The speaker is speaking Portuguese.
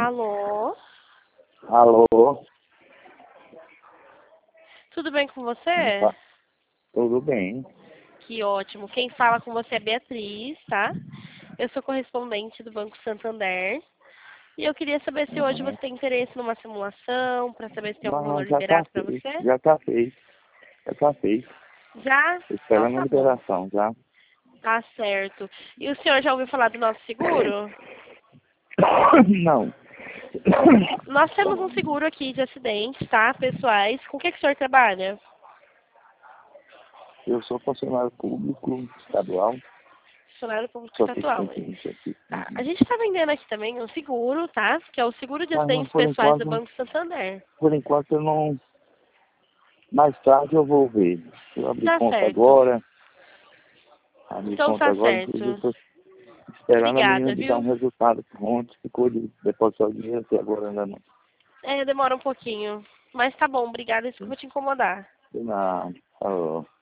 Alô? Alô? Tudo bem com você? Opa, tudo bem? Que ótimo. Quem fala com você é Beatriz, tá? Eu sou correspondente do Banco Santander. E eu queria saber se hoje Uhum. você tem interesse numa simulação, para saber se tem algum Não, valor já tá liberado para feito, você. já tá feito, já tá feito. Já? Tô Então esperando a tá bom. liberação, já. Tá certo. E o senhor já ouviu falar do nosso seguro? Não. Nós temos um seguro aqui de acidentes, tá? Pessoais. Com o que o senhor trabalha? Eu sou funcionário público estadual, Funcionário público sou estadual. assistente administrativo. Tá. A gente está vendendo aqui também um seguro, tá? Que é o seguro de Mas não, acidentes pessoais do Banco Santander. por enquanto eu não. Mais tarde eu vou ver. Eu abri Tá conta certo. agora, Então tá inclusive eu certo. tô esperando a menina Obrigada, me dar viu? um resultado pronto, ficou de depositar o dinheiro até agora ainda não. É, demora um pouquinho. Mas tá bom, obrigada, desculpa te incomodar. De nada. Falou.